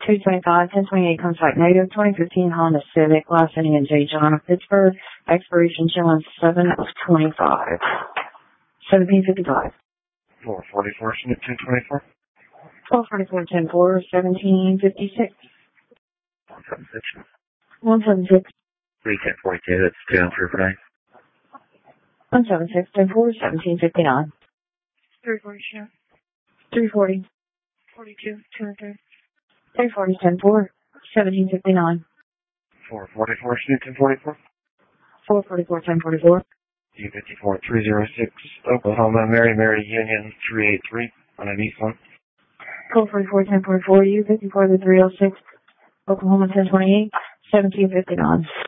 225, 1028 comes back negative. 2015 Honda Civic, last inning in J. John of Pittsburgh. Expiration showing 7/25. 1755. 444, Snip 224. 1244, 10-4, 1756. 176. 176. 31042, that's 2 on for today. 176, 10-4, 1759. 340, show. 340. 42, 203. 340, 10-4, 1759. 444, Snip 244. 444, 1044. U54 306, Oklahoma, Mary Union 383 on a Nissan. 444, 1044, U54 306, Oklahoma 1028, 1759.